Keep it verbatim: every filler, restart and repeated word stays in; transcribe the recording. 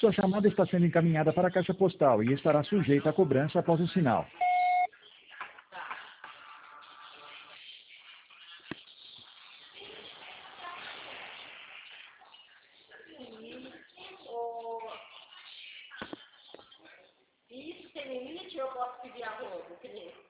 Sua chamada está sendo encaminhada para a caixa postal e estará sujeita a cobrança após o sinal. Isso, tem limite, eu posso pedir a roupa,